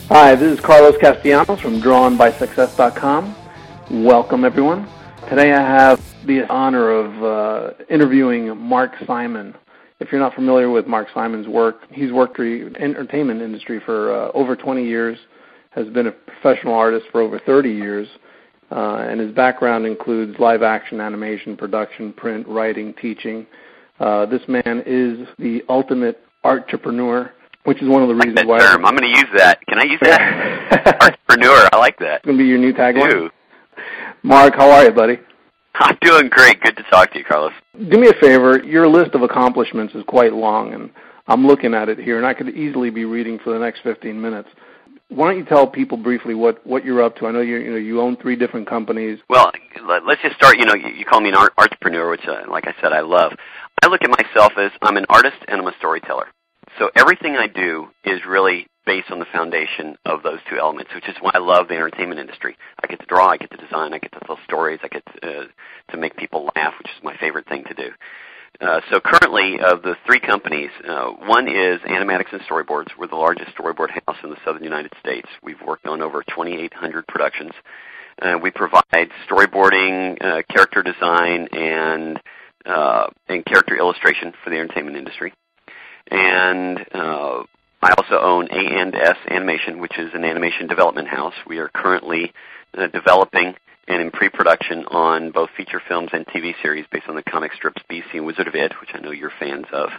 Hi, this is Carlos Castellanos from DrawnBySuccess.com. Welcome, everyone. Today I have the honor of interviewing Mark Simon. If you're not familiar with Mark Simon's work, he's worked in the entertainment industry for over 20 years, has been a professional artist for over 30 years, and his background includes live-action animation, production, print, writing, teaching. This man is the ultimate entrepreneur, which is one of the reasons why. Term. I'm going to use that. Can I use that? Entrepreneur. I like that. It's going to be your new tagline. Mark, how are you, buddy? I'm doing great. Good to talk to you, Carlos. Do me a favor. Your list of accomplishments is quite long, and I'm looking at it here, and I could easily be reading for the next 15 minutes. Why don't you tell people briefly what you're up to? I know you own 3 different companies. Well, let's just start. You call me an entrepreneur, which, like I said, I love. I look at myself as I'm an artist and I'm a storyteller. So everything I do is really based on the foundation of those 2 elements, which is why I love the entertainment industry. I get to draw, I get to design, I get to tell stories, I get to make people laugh, which is my favorite thing to do. So currently, of the 3 companies, one is Animatics and Storyboards. We're the largest storyboard house in the southern United States. We've worked on over 2,800 productions. We provide storyboarding, character design, and character illustration for the entertainment industry. And I also own A&S Animation, which is an animation development house. We are currently developing and in pre-production on both feature films and TV series based on the comic strips BC and Wizard of Id, which I know you're fans of.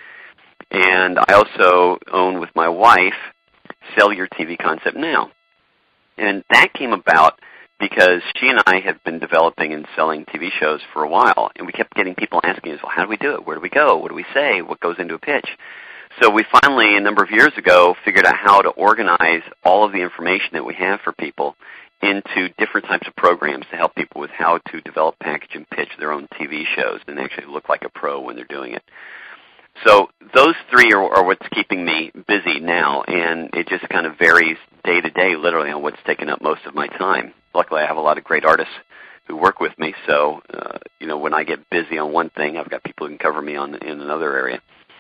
And I also own, with my wife, Sell Your TV Concept Now. And that came about because she and I have been developing and selling TV shows for a while, and we kept getting people asking us, well, how do we do it? Where do we go? What do we say? What goes into a pitch? So we finally, a number of years ago, figured out how to organize all of the information that we have for people into different types of programs to help people with how to develop, package, and pitch their own TV shows and actually look like a pro when they're doing it. So those 3 are what's keeping me busy now, and it just kind of varies day to day, literally, on what's taking up most of my time. Luckily, I have a lot of great artists who work with me, so when I get busy on one thing, I've got people who can cover me in another area.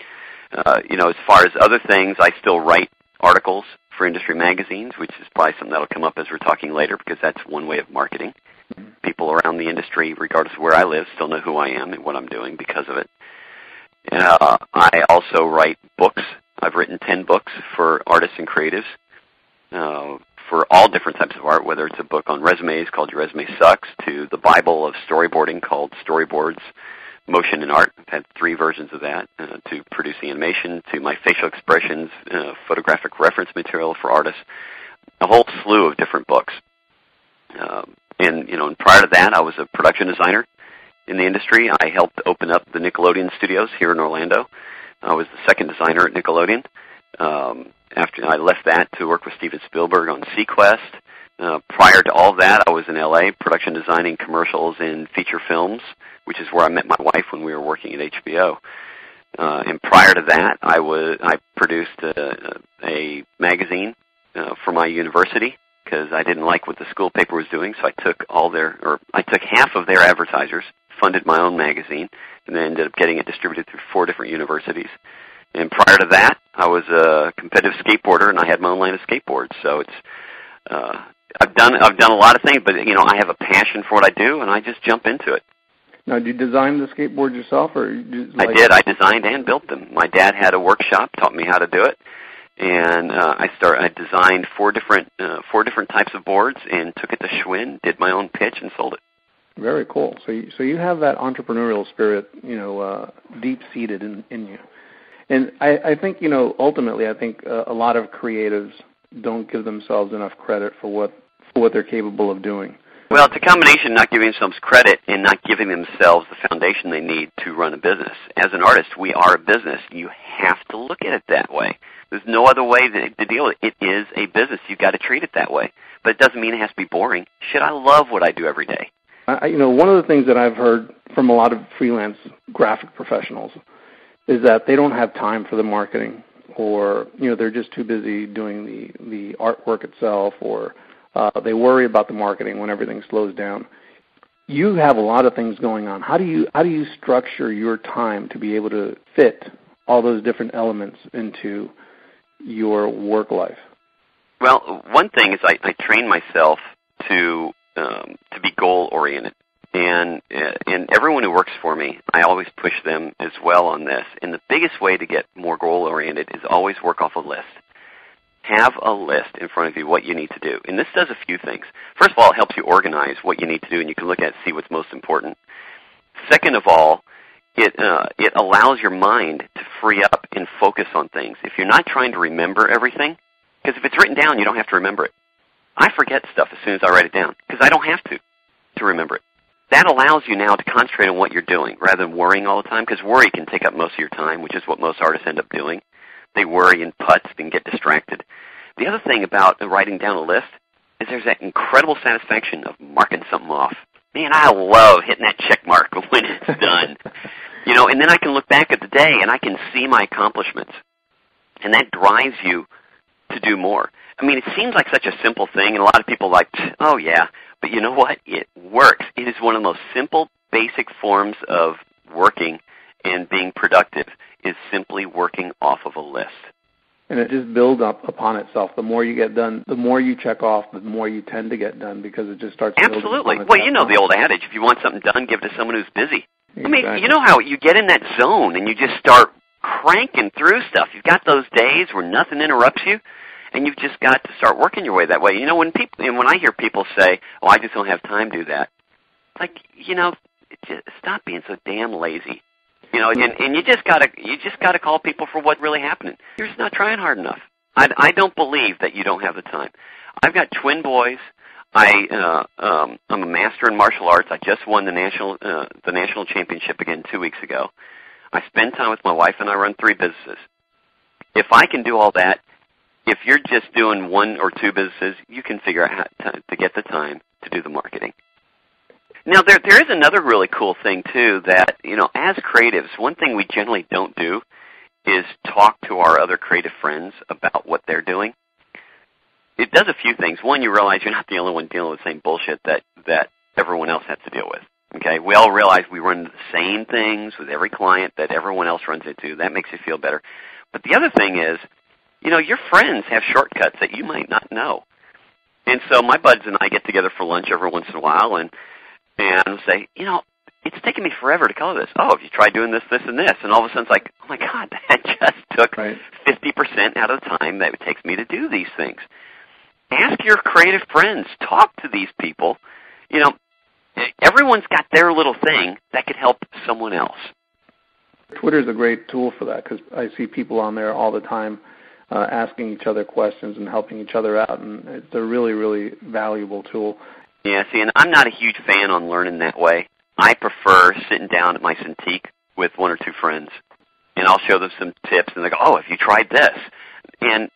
As far as other things, I still write articles for industry magazines, which is probably something that'll come up as we're talking later, because that's one way of marketing. People around the industry, regardless of where I live, still know who I am and what I'm doing because of it. I also write books. I've written 10 books for artists and creatives for all different types of art, whether it's a book on resumes called Your Resume Sucks, to the Bible of storyboarding called Storyboards, Motion and Art. I've had 3 versions of that, to producing animation, to my facial expressions, photographic reference material for artists, a whole slew of different books. And prior to that, I was a production designer in the industry. I helped open up the Nickelodeon studios here in Orlando. I was the 2nd designer at Nickelodeon. After I left that to work with Steven Spielberg on seaQuest. Prior to all that, I was in L.A. production designing commercials and feature films, which is where I met my wife when we were working at HBO. And prior to that, I produced a magazine for my university because I didn't like what the school paper was doing, so I took half of their advertisers, funded my own magazine, and then ended up getting it distributed through 4 different universities. And prior to that, I was a competitive skateboarder, and I had my own line of skateboards. So it's I've done a lot of things, but I have a passion for what I do, and I just jump into it. Now, did you design the skateboard yourself, or I did. I designed and built them. My dad had a workshop, taught me how to do it, and I designed 4 different types of boards, and took it to Schwinn, did my own pitch, and sold it. Very cool. So you have that entrepreneurial spirit, deep seated in you. And I think, ultimately, I think a lot of creatives don't give themselves enough credit for what they're capable of doing. Well, it's a combination of not giving themselves credit and not giving themselves the foundation they need to run a business. As an artist, we are a business. You have to look at it that way. There's no other way to deal with it. It is a business. You've got to treat it that way. But it doesn't mean it has to be boring. Shit, I love what I do every day. One of the things that I've heard from a lot of freelance graphic professionals is that they don't have time for the marketing, or they're just too busy doing the artwork itself, or they worry about the marketing when everything slows down. You have a lot of things going on. How do you structure your time to be able to fit all those different elements into your work life? Well, one thing is I train myself to be goal-oriented. And everyone who works for me, I always push them as well on this. And the biggest way to get more goal-oriented is always work off a list. Have a list in front of you what you need to do. And this does a few things. First of all, it helps you organize what you need to do, and you can look at it and see what's most important. Second of all, it allows your mind to free up and focus on things. If you're not trying to remember everything, because if it's written down, you don't have to remember it. I forget stuff as soon as I write it down because I don't have to remember it. That allows you now to concentrate on what you're doing rather than worrying all the time, because worry can take up most of your time, which is what most artists end up doing. They worry and putz and get distracted. The other thing about writing down a list is there's that incredible satisfaction of marking something off. Man, I love hitting that check mark when it's done. And then I can look back at the day and I can see my accomplishments. And that drives you to do more. I mean, it seems like such a simple thing, and a lot of people are like, oh yeah, but you know what? It works. It is one of the most simple, basic forms of working and being productive is simply working off of a list. And it just builds up upon itself. The more you get done, the more you check off, the more you tend to get done because it just starts building. Absolutely. Well, you know the old adage, if you want something done, give it to someone who's busy. Exactly. I mean, you know how you get in that zone and you just start cranking through stuff. You've got those days where nothing interrupts you, and you've just got to start working your way that way. When I hear people say, "Oh, I just don't have time to do that," like, just stop being so damn lazy. And you just gotta call people for what's really happening. You're just not trying hard enough. I don't believe that you don't have the time. I've got twin boys. I'm a master in martial arts. I just won the national championship again 2 weeks ago. I spend time with my wife, and I run 3 businesses. If I can do all that, if you're just doing 1 or 2 businesses, you can figure out how to get the time to do the marketing. Now, there is another really cool thing, too, that, as creatives, one thing we generally don't do is talk to our other creative friends about what they're doing. It does a few things. One, you realize you're not the only one dealing with the same bullshit that everyone else has to deal with. Okay? We all realize we run into the same things with every client that everyone else runs into. That makes you feel better. But the other thing is, your friends have shortcuts that you might not know. And so my buds and I get together for lunch every once in a while and say, it's taken me forever to color this. Oh, have you tried doing this, this, and this? And all of a sudden it's like, oh my God, that just took 50% out of the time that it takes me to do these things. Ask your creative friends. Talk to these people. Everyone's got their little thing that could help someone else. Twitter's a great tool for that because I see people on there all the time asking each other questions and helping each other out, and it's a really, really valuable tool. Yeah, see, and I'm not a huge fan on learning that way. I prefer sitting down at my Cintiq with 1 or 2 friends, and I'll show them some tips, and they go, oh, have you tried this? And,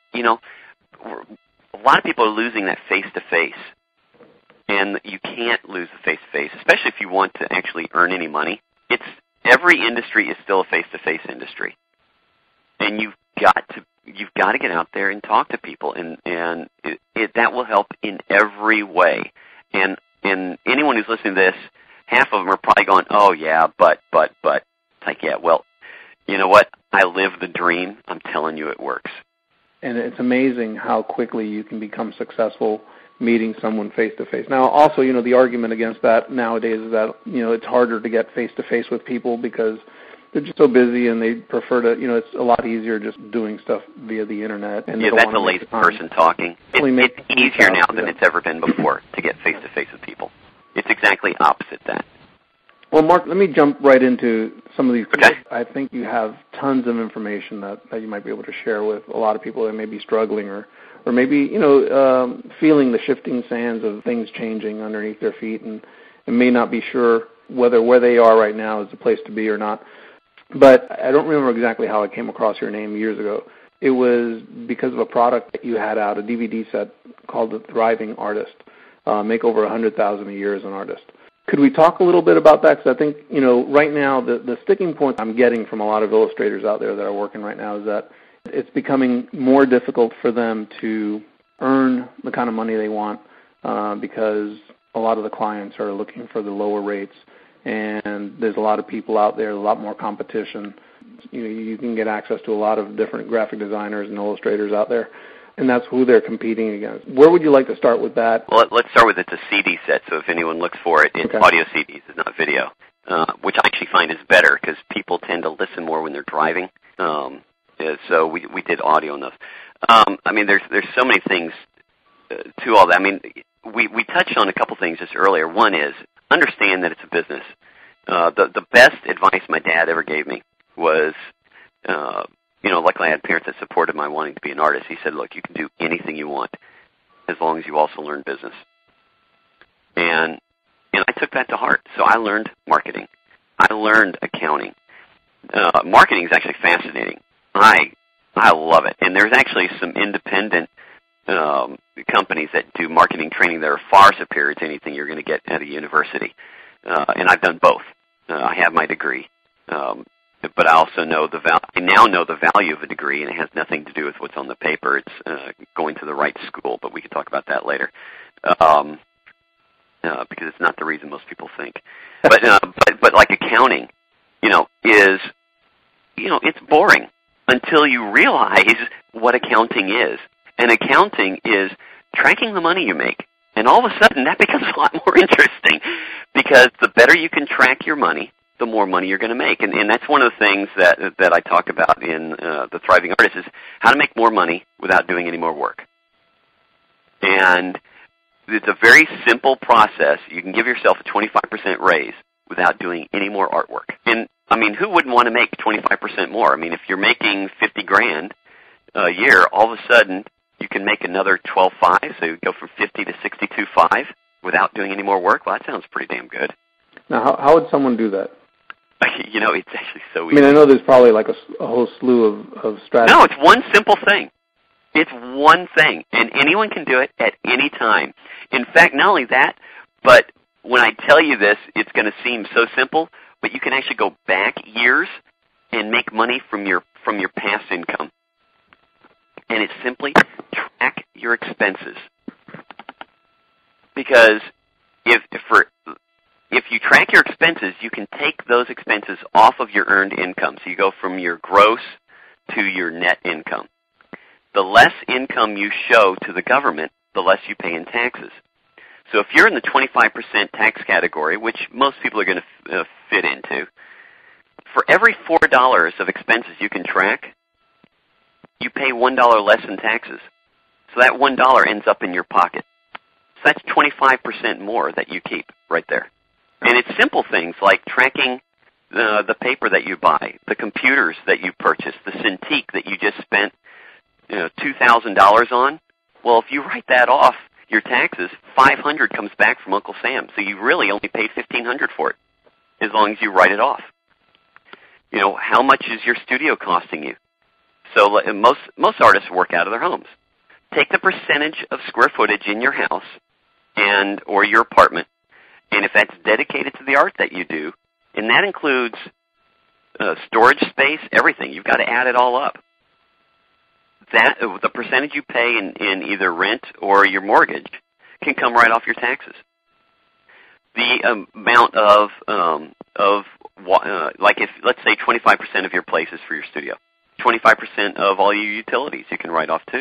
a lot of people are losing that face-to-face, and you can't lose the face-to-face, especially if you want to actually earn any money. Every industry is still a face-to-face industry, and you've got to get out there and talk to people, and that will help in every way. And anyone who's listening to this, half of them are probably going, oh, yeah, but. It's like, yeah, well, you know what? I live the dream. I'm telling you it works. And it's amazing how quickly you can become successful meeting someone face-to-face. Now, also, the argument against that nowadays is that, it's harder to get face-to-face with people because they're just so busy and they prefer to, it's a lot easier just doing stuff via the Internet. And yeah, that's a lazy person talking. It's easier now than it's ever been before to get face-to-face with people. It's exactly opposite that. Well, Mark, let me jump right into some of these. Okay. I think you have tons of information that you might be able to share with a lot of people that may be struggling or maybe, feeling the shifting sands of things changing underneath their feet and may not be sure whether where they are right now is the place to be or not. But I don't remember exactly how I came across your name years ago. It was because of a product that you had out, a DVD set called The Thriving Artist, make over $100,000 a year as an artist. Could we talk a little bit about that? Because I think, right now the sticking point I'm getting from a lot of illustrators out there that are working right now is that it's becoming more difficult for them to earn the kind of money they want because a lot of the clients are looking for the lower rates, and there's a lot of people out there, a lot more competition. You can get access to a lot of different graphic designers and illustrators out there. and that's who they're competing against. Where would you like to start with that? Well, let's start with it's a CD set, so if anyone looks for it, it's audio CDs, it's not video, which I actually find is better because people tend to listen more when they're driving. So we did audio on those. I mean, there's so many things to all that. I mean, we touched on a couple things just earlier. One is understand that it's a business. The best advice my dad ever gave me was, luckily I had parents that supported my wanting to be an artist. He said, look, you can do anything you want as long as you also learn business. And I took that to heart. So I learned marketing. I learned accounting. Marketing is actually fascinating. I love it. And there's actually some independent companies that do marketing training that are far superior to anything you're going to get at a university. And I've done both. I have my degree. But I also know I now know the value of a degree, and it has nothing to do with what's on the paper. It's going to the right school, but we can talk about that later. Because it's not the reason most people think. But like accounting, is, it's boring until you realize what accounting is. And accounting is tracking the money you make. And all of a sudden, that becomes a lot more interesting because the better you can track your money, the more money you're going to make. And that's one of the things that I talk about in The Thriving Artist is how to make more money without doing any more work. And it's a very simple process. You can give yourself a 25% raise without doing any more artwork. And, I mean, who wouldn't want to make 25% more? I mean, if you're making $50,000 a year, all of a sudden you can make another 12.5, so you go from 50 to 62.5 without doing any more work. Well, that sounds pretty damn good. Now, how would someone do that? It's actually so easy. I mean, I know there's probably like a whole slew of strategies. No, it's one simple thing. It's one thing, and anyone can do it at any time. In fact, not only that, but when I tell you this, it's going to seem so simple, but you can actually go back years and make money from your past income. And it's simply track your expenses. Because if you track your expenses, you can take those expenses off of your earned income. So you go from your gross to your net income. The less income you show to the government, the less you pay in taxes. So if you're in the 25% tax category, which most people are going to fit into, for every $4 of expenses you can track, you pay $1 less in taxes. So that $1 ends up in your pocket. So that's 25% more that you keep right there. And it's simple things like tracking the paper that you buy, the computers that you purchase, the Cintiq that you just spent $2,000 on. Well, if you write that off your taxes, $500 comes back from Uncle Sam. So you really only paid $1,500 for it, as long as you write it off. How much is your studio costing you? So most artists work out of their homes. Take the percentage of square footage in your house or your apartment, and if that's dedicated to the art that you do, and that includes storage space, everything, you've got to add it all up. The percentage you pay in either rent or your mortgage can come right off your taxes. The amount of if let's say 25% of your place is for your studio, 25% of all your utilities you can write off too.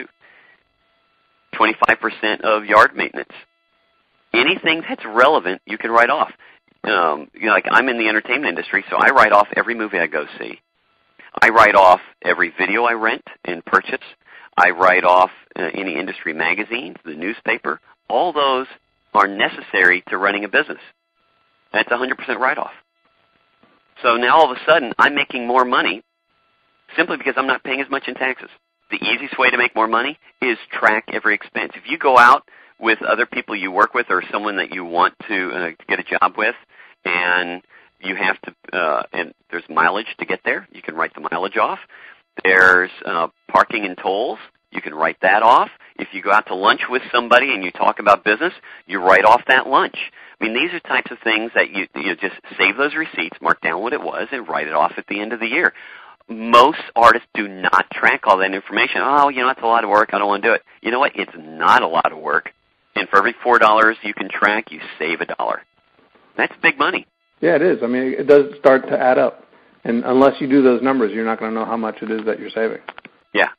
25% of yard maintenance. Anything that's relevant you can write off. Like I'm in the entertainment industry, so I write off every movie I go see. I write off every video I rent and purchase. I write off any industry magazines, the newspaper. All those are necessary to running a business. That's 100% write-off. So now all of a sudden I'm making more money simply because I'm not paying as much in taxes. The easiest way to make more money is track every expense. If you go out with other people you work with or someone that you want to get a job with, and you have to, and there's mileage to get there, you can write the mileage off. There's parking and tolls, you can write that off. If you go out to lunch with somebody and you talk about business, you write off that lunch. I mean, these are types of things that you just save those receipts, mark down what it was, and write it off at the end of the year. Most artists do not track all that information. Oh, that's a lot of work, I don't want to do it. You know what? It's not a lot of work. And for every $4 you can track, you save $1. That's big money. Yeah, it is. I mean, it does start to add up. And unless you do those numbers, you're not going to know how much it is that you're saving. Yeah.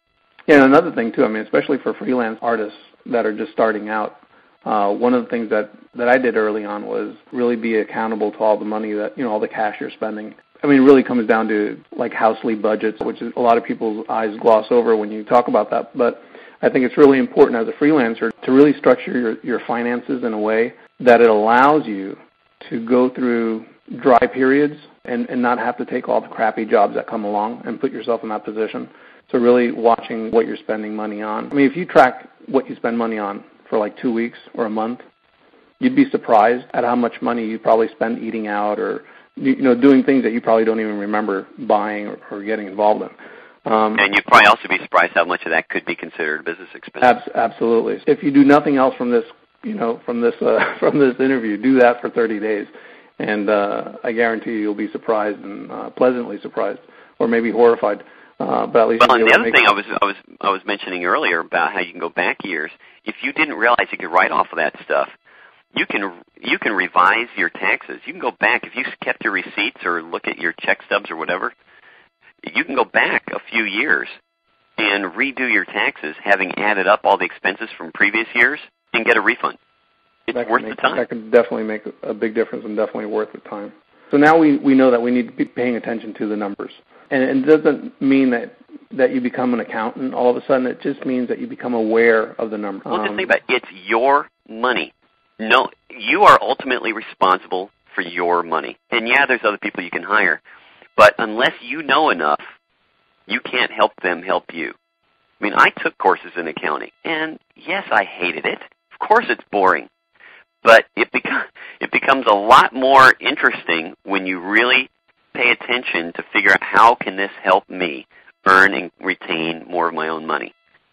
Yeah, and another thing too, I mean, especially for freelance artists that are just starting out, one of the things that I did early on was really be accountable to all the money that, all the cash you're spending. I mean, it really comes down to like housely budgets, which is a lot of people's eyes gloss over when you talk about that. But I think it's really important as a freelancer to really structure your finances in a way that it allows you to go through dry periods and not have to take all the crappy jobs that come along and put yourself in that position. So really watching what you're spending money on. I mean, if you track what you spend money on for like 2 weeks or a month, you'd be surprised at how much money you probably spend eating out or doing things that you probably don't even remember buying or getting involved in. And you'd probably also be surprised how much of that could be considered business expense. Absolutely. If you do nothing else from this, from this interview, do that for 30 days, and I guarantee you'll be surprised and pleasantly surprised, or maybe horrified. But at least. Well, and the other thing I was mentioning earlier about how you can go back years. If you didn't realize you could write off of that stuff, you can revise your taxes. You can go back if you kept your receipts or look at your check stubs or whatever. You can go back a few years and redo your taxes, having added up all the expenses from previous years, and get a refund. It's worth the time. That can definitely make a big difference and definitely worth the time. So now we know that we need to be paying attention to the numbers. And it doesn't mean that you become an accountant all of a sudden. It just means that you become aware of the numbers. Well, just think about it. It's your money. No, you are ultimately responsible for your money. And yeah, there's other people you can hire. But unless you know enough, you can't help them help you. I mean, I took courses in accounting, and yes, I hated it. Of course it's boring. But it becomes a lot more interesting when you really pay attention to figure out how can this help me earn and retain more of my own money.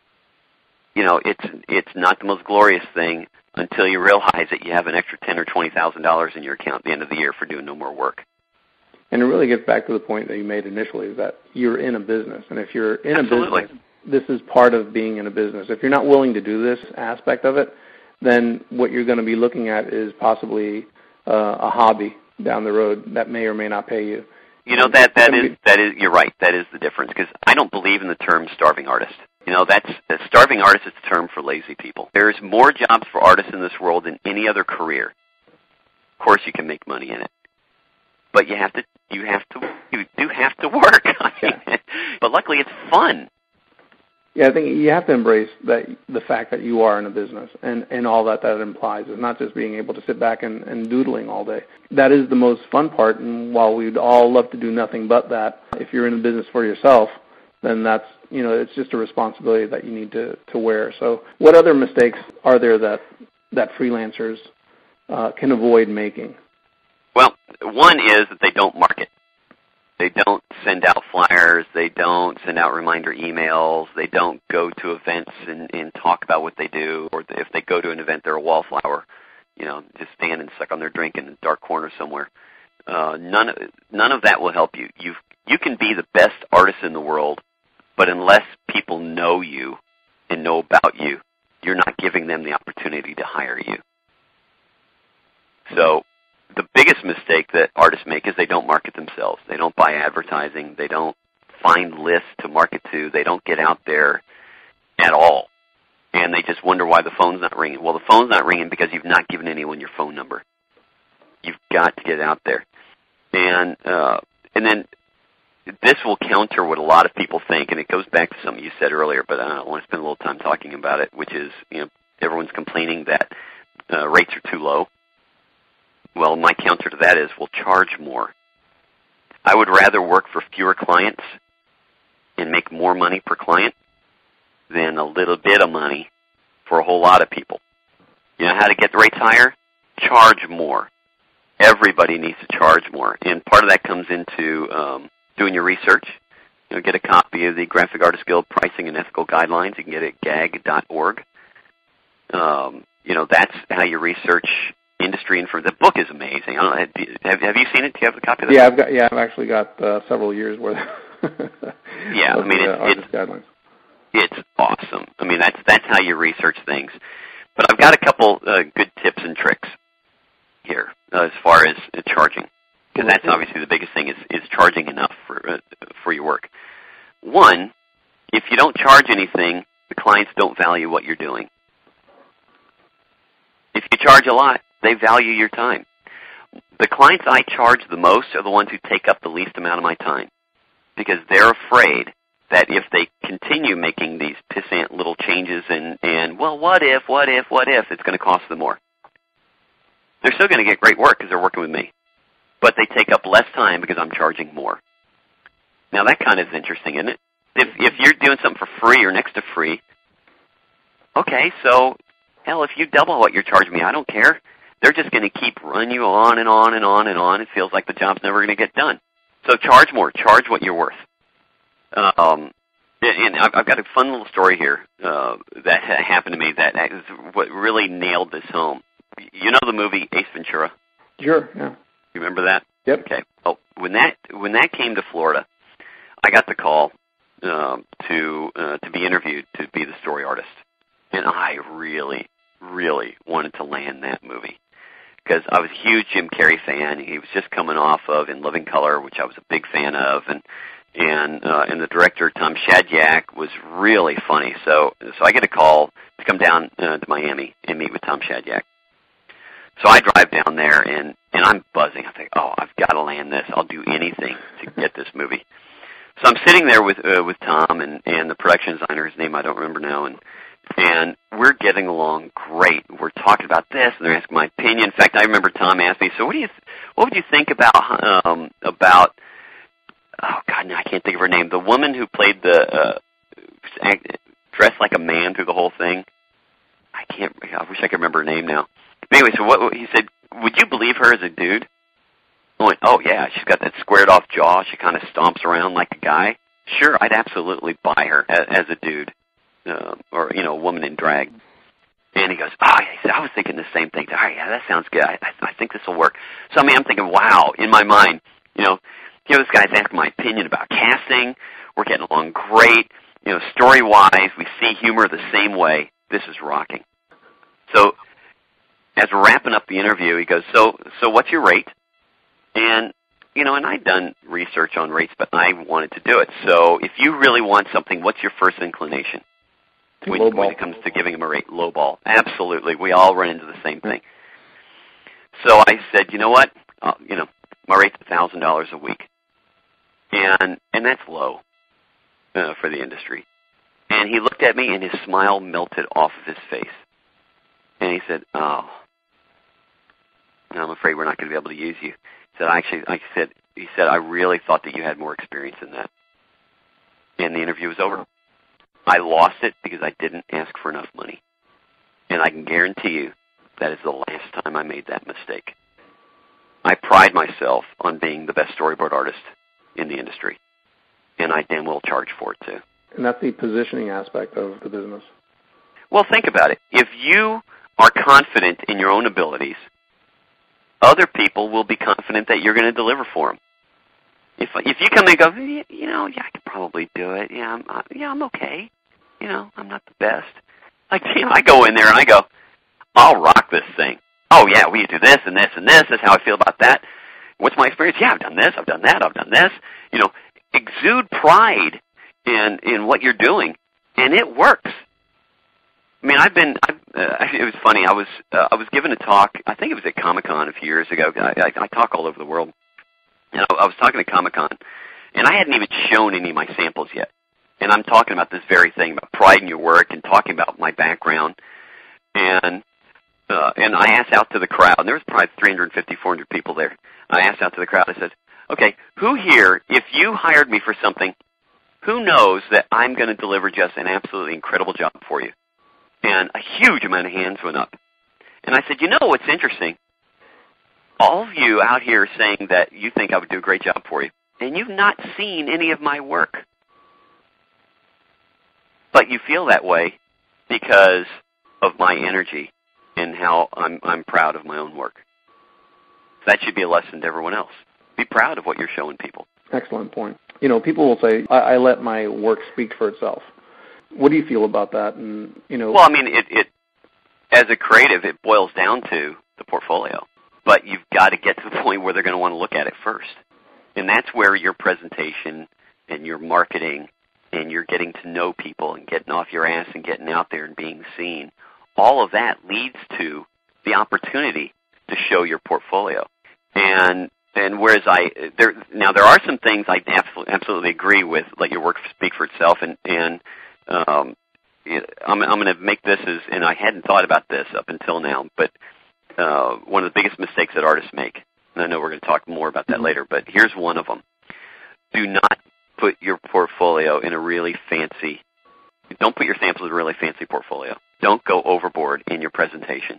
It's not the most glorious thing until you realize that you have an extra $10,000 or $20,000 in your account at the end of the year for doing no more work. And it really gets back to the point that you made initially, is that you're in a business. And if you're in Absolutely. a business, this is part of being in a business. If you're not willing to do this aspect of it, then what you're going to be looking at is possibly a hobby down the road that may or may not pay you. That is you're right. That is the difference, because I don't believe in the term starving artist. That's a starving artist is the term for lazy people. There's more jobs for artists in this world than any other career. Of course, you can make money in it, but you do have to work. Yeah. But luckily, it's fun. Yeah, I think you have to embrace the fact that you are in a business and all that implies. It's not just being able to sit back and doodling all day. That is the most fun part, and while we'd all love to do nothing but that, if you're in a business for yourself, then that's, it's just a responsibility that you need to wear. So what other mistakes are there that freelancers can avoid making? Well, one is that they don't market. They don't send out flyers. They don't send out reminder emails. They don't go to events and talk about what they do. Or if they go to an event, they're a wallflower, just stand and suck on their drink in a dark corner somewhere. None of that will help you. You can be the best artist in the world, but unless people know you and know about you, you're not giving them the opportunity to hire you. So the biggest mistake that artists make is they don't market themselves. They don't buy advertising. They don't find lists to market to. They don't get out there at all. And they just wonder why the phone's not ringing. Well, the phone's not ringing because you've not given anyone your phone number. You've got to get out there. And then this will counter what a lot of people think, and it goes back to something you said earlier, but I want to spend a little time talking about it, which is, everyone's complaining that rates are too low. Well, my counter to that is we'll charge more. I would rather work for fewer clients and make more money per client than a little bit of money for a whole lot of people. You know how to get the rates higher? Charge more. Everybody needs to charge more. And part of that comes into doing your research. Get a copy of the Graphic Artists Guild Pricing and Ethical Guidelines. You can get it at gag.org. That's how you research industry information. The book is amazing. Have you seen it? Do you have a copy of that? Yeah, I've actually got several years worth. Yeah, it's awesome. I mean, that's how you research things. But I've got a couple good tips and tricks here as far as charging, because that's obviously the biggest thing is charging enough for your work. One if you don't charge anything, the clients don't value what you're doing. If you charge a lot, they value your time. The clients I charge the most are the ones who take up the least amount of my time, because they're afraid that if they continue making these pissant little changes and well, what if, it's going to cost them more. They're still going to get great work because they're working with me, but they take up less time because I'm charging more. Now that kind of is interesting, isn't it? If you're doing something for free or next to free, okay, so hell, if you double what you're charging me, I don't care. They're just going to keep running you on and on and on and on. It feels like the job's never going to get done. So charge more. Charge what you're worth. And I've got a fun little story here that happened to me that is what really nailed this home. You know the movie Ace Ventura? Sure, yeah. You remember that? Yep. Okay. Oh, when that came to Florida, I got the call to be interviewed to be the story artist, and I really, really wanted to land that movie because I was a huge Jim Carrey fan. He was just coming off of In Living Color, which I was a big fan of, and the director Tom Shadyac was really funny. So I get a call to come down to Miami and meet with Tom Shadyac. So I drive down there and I'm buzzing. I think, oh, I've got to land this. I'll do anything to get this movie. So I'm sitting there with Tom and the production designer, his name I don't remember now, and we're getting along great. We're talking about this, and they're asking my opinion. In fact, I remember Tom asked me, so what would you think about oh God, now I can't think of her name. The woman who played dressed like a man through the whole thing. I wish I could remember her name now. Anyway, so what he said, would you believe her as a dude? I went, oh yeah, she's got that squared off jaw. She kind of stomps around like a guy. Sure, I'd absolutely buy her as a dude, or a woman in drag. And he goes, oh yeah, he said, I was thinking the same thing. All right, yeah, that sounds good. I think this will work. So I'm thinking, wow, in my mind, this guy's asking my opinion about casting. We're getting along great. Story-wise, we see humor the same way. This is rocking. So as we're wrapping up the interview, he goes, so what's your rate? And, and I'd done research on rates, but I wanted to do it. So if you really want something, what's your first inclination when it comes to giving him a rate? Low ball. Absolutely. We all run into the same thing. So I said, you know what? My rate's $1,000 a week. And that's low for the industry. And he looked at me, and his smile melted off of his face. And he said, oh, I'm afraid we're not going to be able to use you. He said, I really thought that you had more experience than that. And the interview was over. I lost it because I didn't ask for enough money. And I can guarantee you that is the last time I made that mistake. I pride myself on being the best storyboard artist in the industry. And I damn well charge for it, too. And that's the positioning aspect of the business. Well, think about it. If you are confident in your own abilities, other people will be confident that you're going to deliver for them. If you come and go, I could probably do it. I'm okay. I'm not the best. I go in there and I go, I'll rock this thing. Oh yeah, we do this and this and this. This is how I feel about that. What's my experience? Yeah, I've done this, I've done that, I've done this. Exude pride in what you're doing, and it works. I mean, it was funny. I was given a talk. I think it was at Comic-Con a few years ago. I talk all over the world. And I was talking to Comic-Con, and I hadn't even shown any of my samples yet. And I'm talking about this very thing, about pride in your work and talking about my background. And I asked out to the crowd, and there was probably 350, 400 people there. I asked out to the crowd, I said, okay, who here, if you hired me for something, who knows that I'm going to deliver just an absolutely incredible job for you? And a huge amount of hands went up. And I said, what's interesting? All of you out here are saying that you think I would do a great job for you, and you've not seen any of my work. But you feel that way because of my energy and how I'm proud of my own work. That should be a lesson to everyone else. Be proud of what you're showing people. Excellent point. People will say, I let my work speak for itself. What do you feel about that? And Well, I mean, it as a creative, it boils down to the portfolio. But you've got to get to the point where they're going to want to look at it first. And that's where your presentation and your marketing and you're getting to know people and getting off your ass and getting out there and being seen, all of that leads to the opportunity to show your portfolio. And whereas there are some things I absolutely agree with, let your work speak for itself, and I'm going to make this as, and I hadn't thought about this up until now, but one of the biggest mistakes that artists make, and I know we're going to talk more about that later, but here's one of them. Do not put your portfolio in a really fancy, don't put your samples in a really fancy portfolio. Don't go overboard in your presentation.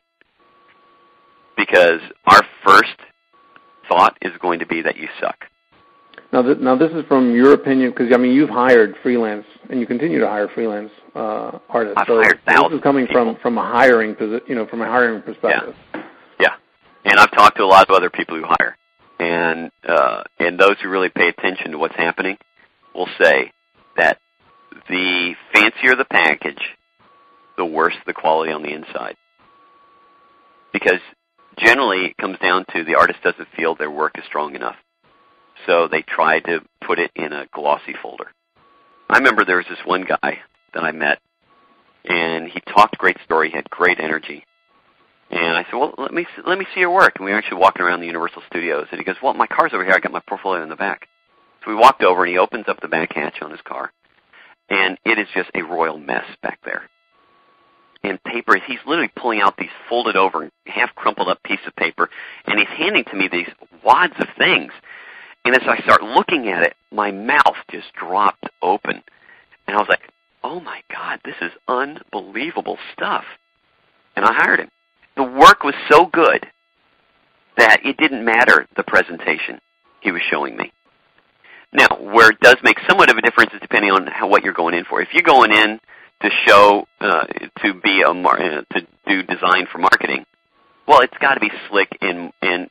Because our first thought is going to be that you suck. Now this is from your opinion, because I mean you've hired freelance, and you continue to hire freelance artists. I've hired thousands. This is coming from a hiring perspective. Yeah, and I've talked to a lot of other people who hire, and those who really pay attention to what's happening will say that the fancier the package, the worse the quality on the inside. Because generally it comes down to the artist doesn't feel their work is strong enough. So they try to put it in a glossy folder. I remember there was this one guy that I met, and he talked a great story, he had great energy. And I said, well, let me see your work. And we were actually walking around the Universal Studios. And he goes, well, my car's over here. I got my portfolio in the back. So we walked over, and he opens up the back hatch on his car. And it is just a royal mess back there. And paper, he's literally pulling out these folded over, half crumpled up piece of paper, and he's handing to me these wads of things. And as I start looking at it, my mouth just dropped open. And I was like, oh my God, this is unbelievable stuff. And I hired him. The work was so good that it didn't matter the presentation he was showing me. Now, where it does make somewhat of a difference is depending on what you're going in for. If you're going in to show, to do design for marketing, well, it's got to be slick and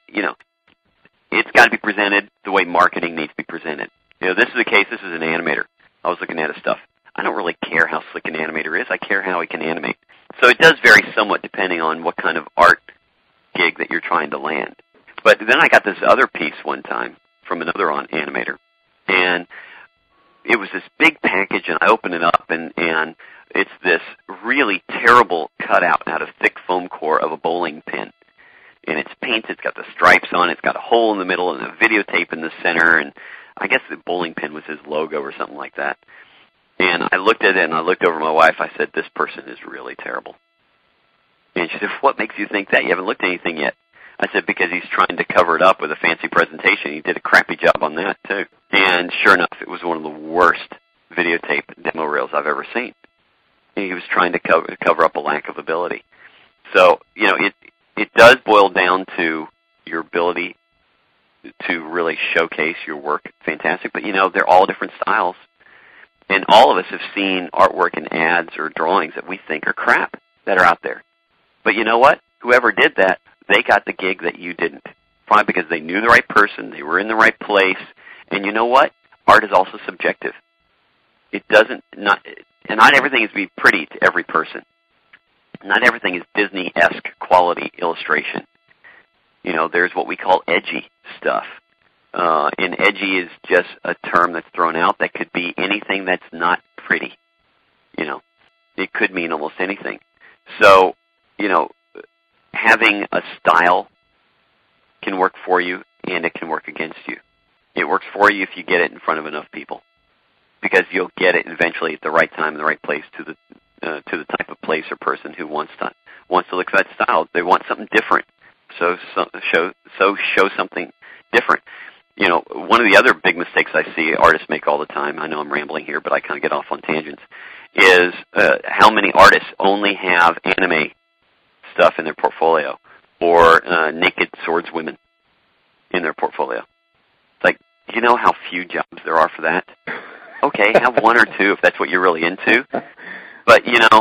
it's got to be presented the way marketing needs to be presented. This is the case. This is an animator. I was looking at his stuff. I don't really care how slick an animator is. I care how he can animate. So it does vary somewhat depending on what kind of art gig that you're trying to land. But then I got this other piece one time from another animator, and it was this big package, and I opened it up, and it's this really terrible cutout out of thick foam core of a bowling pin. And it's painted, it's got the stripes on it, it's got a hole in the middle and a videotape in the center, and I guess the bowling pin was his logo or something like that. And I looked at it, and I looked over at my wife. I said, this person is really terrible. And she said, what makes you think that? You haven't looked at anything yet. I said, because he's trying to cover it up with a fancy presentation. He did a crappy job on that, too. And sure enough, it was one of the worst videotape demo reels I've ever seen. And he was trying to cover up a lack of ability. So, it does boil down to your ability to really showcase your work. Fantastic. But, they're all different styles. And all of us have seen artwork in ads or drawings that we think are crap that are out there. But you know what? Whoever did that, they got the gig that you didn't. Probably because they knew the right person, they were in the right place. And you know what? Art is also subjective. And not everything is to be pretty to every person. Not everything is Disney-esque quality illustration. There's what we call edgy stuff. And edgy is just a term that's thrown out that could be anything that's not pretty. It could mean almost anything. So, having a style can work for you, and it can work against you. It works for you if you get it in front of enough people, because you'll get it eventually at the right time in the right place to the type of place or person who wants to look at that style. They want something different, so show something different. One of the other big mistakes I see artists make all the time, I know I'm rambling here, but I kind of get off on tangents, is how many artists only have anime stuff in their portfolio or naked swordswomen in their portfolio. It's like, do you know how few jobs there are for that? Okay, have one or two if that's what you're really into. But,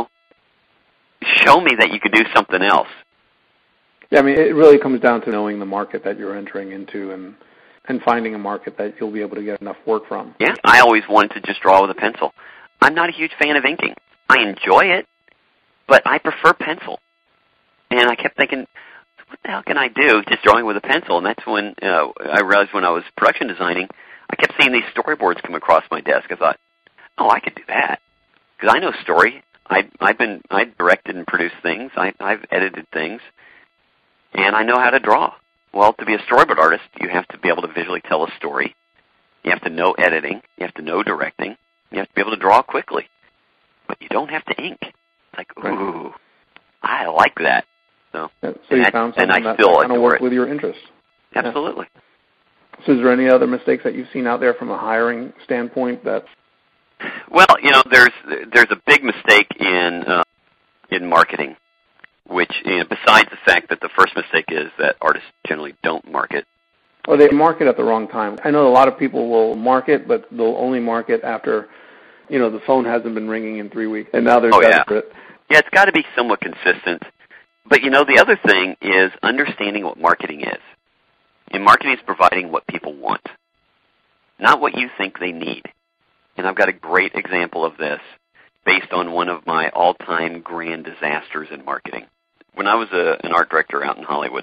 show me that you could do something else. Yeah, it really comes down to knowing the market that you're entering into and finding a market that you'll be able to get enough work from. Yeah, I always wanted to just draw with a pencil. I'm not a huge fan of inking. I enjoy it, but I prefer pencil. And I kept thinking, what the hell can I do just drawing with a pencil? And that's when I realized when I was production designing, I kept seeing these storyboards come across my desk. I thought, oh, I could do that because I know story. I directed and produced things. I've edited things, and I know how to draw. Well, to be a storyboard artist, you have to be able to visually tell a story. You have to know editing. You have to know directing. You have to be able to draw quickly. But you don't have to ink. It's like, ooh, I like that. So you found something that kind of worked with your interests. Absolutely. Yeah. So is there any other mistakes that you've seen out there from a hiring standpoint that... Well, there's a big mistake in marketing, which, besides the fact that the first mistake is that artists generally don't market. Or they market at the wrong time. I know a lot of people will market, but they'll only market after, the phone hasn't been ringing in 3 weeks, and now they're desperate. Yeah, it's got to be somewhat consistent. But, the other thing is understanding what marketing is. And marketing is providing what people want, not what you think they need. And I've got a great example of this based on one of my all-time grand disasters in marketing. When I was an art director out in Hollywood,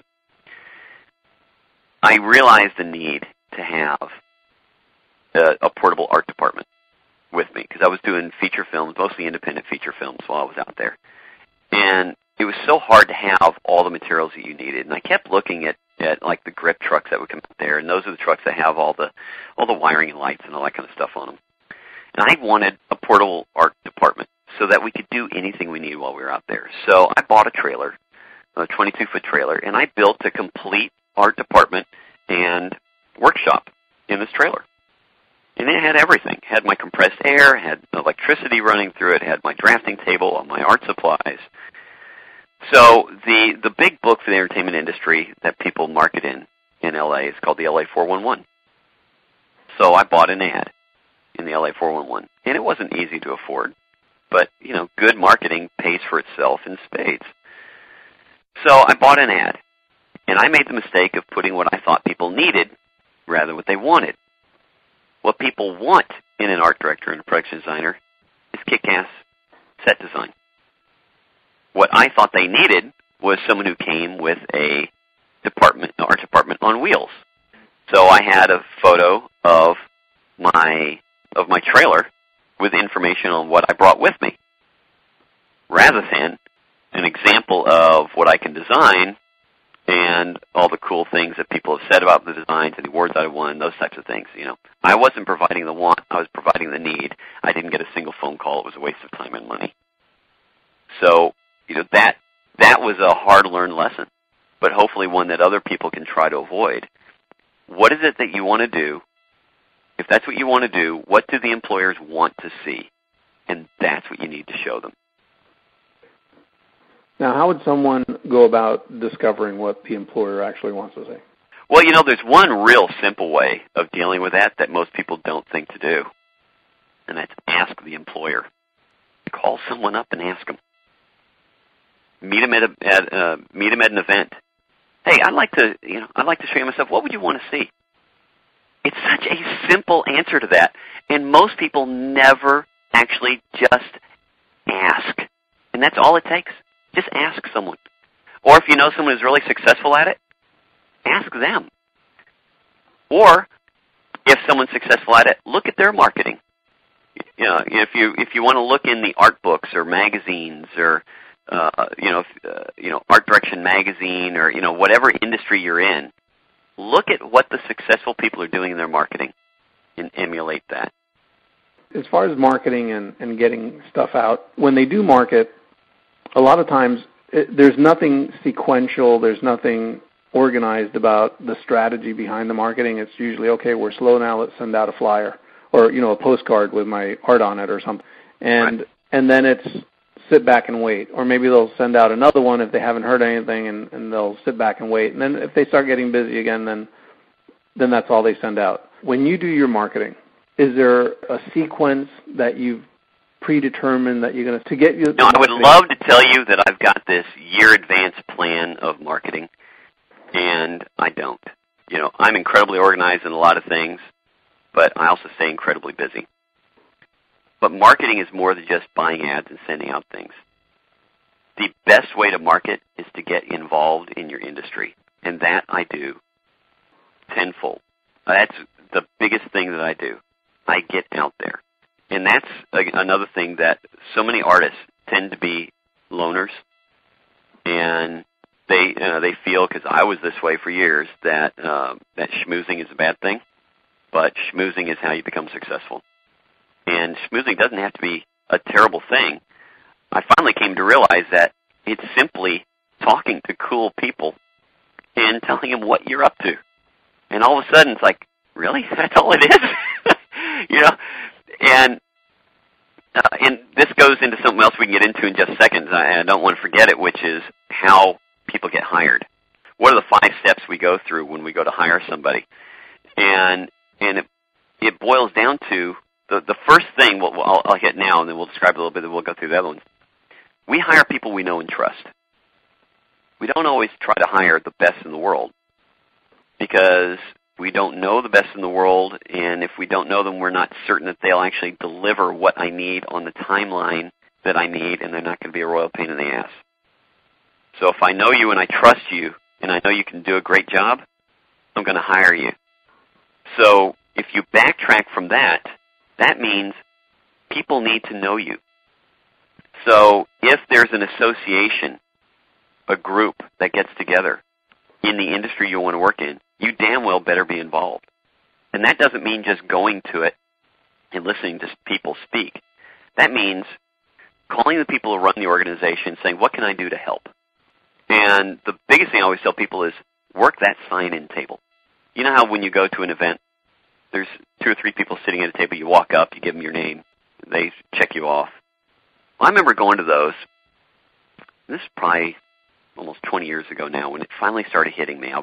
I realized the need to have a portable art department with me because I was doing feature films, mostly independent feature films while I was out there. And it was so hard to have all the materials that you needed. And I kept looking at like the grip trucks that would come out there, and those are the trucks that have all the wiring and lights and all that kind of stuff on them. And I wanted a portable art department so that we could do anything we needed while we were out there. So I bought a trailer, a 22-foot trailer, and I built a complete art department and workshop in this trailer. And it had everything. It had my compressed air, had electricity running through it, had my drafting table, all my art supplies. So the big book for the entertainment industry that people market in LA is called the LA 411. So I bought an ad in the LA 411. And it wasn't easy to afford, but, good marketing pays for itself in spades. So I bought an ad, and I made the mistake of putting what I thought people needed rather than what they wanted. What people want in an art director and a production designer is kick-ass set design. What I thought they needed was someone who came with an art department on wheels. So I had a photo of my trailer with information on what I brought with me, rather than an example of what I can design and all the cool things that people have said about the designs and the awards I won, those types of things. I wasn't providing the want, I was providing the need. I didn't get a single phone call. It was a waste of time and money. So, that was a hard-learned lesson, but hopefully one that other people can try to avoid. What is it that you want to do? If that's what you want to do, what do the employers want to see? And that's what you need to show them. Now, how would someone go about discovering what the employer actually wants to see? Well, there's one real simple way of dealing with that most people don't think to do, and that's ask the employer. Call someone up and ask them. Meet them at an event. Hey, I'd like to show you myself. What would you want to see? It's such a simple answer to that, and most people never actually just ask, and that's all it takes. Just ask someone. Or if you know someone who's really successful at it, ask them. Or if someone's successful at it, look at their marketing. If you want to look in the art books or magazines or Art Direction magazine or whatever industry you're in, look at what the successful people are doing in their marketing and emulate that. As far as marketing and getting stuff out, when they do market, a lot of times there's nothing sequential, there's nothing organized about the strategy behind the marketing. It's usually, okay, we're slow now, let's send out a flyer or, a postcard with my art on it or something. And then it's sit back and wait. Or maybe they'll send out another one if they haven't heard anything and they'll sit back and wait. And then if they start getting busy again, then that's all they send out. When you do your marketing, is there a sequence that you've predetermined that you're going to get you? No, I would love to tell you that I've got this year advance plan of marketing, and I don't. I'm incredibly organized in a lot of things, but I also stay incredibly busy. But marketing is more than just buying ads and sending out things. The best way to market is to get involved in your industry, and that I do tenfold. That's the biggest thing that I do. I get out there. And that's another thing, that so many artists tend to be loners, and they feel, because I was this way for years, that schmoozing is a bad thing, but schmoozing is how you become successful. And schmoozing doesn't have to be a terrible thing. I finally came to realize that it's simply talking to cool people and telling them what you're up to. And all of a sudden, it's like, really? That's all it is? You know? And this goes into something else we can get into in just seconds. I don't want to forget it, which is how people get hired. What are the 5 steps we go through when we go to hire somebody? And it boils down to the first thing. I'll hit now, and then we'll describe it a little bit, and we'll go through the other ones. We hire people we know and trust. We don't always try to hire the best in the world, because we don't know the best in the world, and if we don't know them, we're not certain that they'll actually deliver what I need on the timeline that I need, and they're not going to be a royal pain in the ass. So if I know you and I trust you, and I know you can do a great job, I'm going to hire you. So if you backtrack from that, that means people need to know you. So if there's an association, a group that gets together in the industry you want to work in, you damn well better be involved. And that doesn't mean just going to it and listening to people speak. That means calling the people who run the organization, saying, what can I do to help? And the biggest thing I always tell people is work that sign-in table. You know how when you go to an event, there's 2 or 3 people sitting at a table, you walk up, you give them your name, they check you off. Well, I remember going to those, this is probably almost 20 years ago now, when it finally started hitting me. I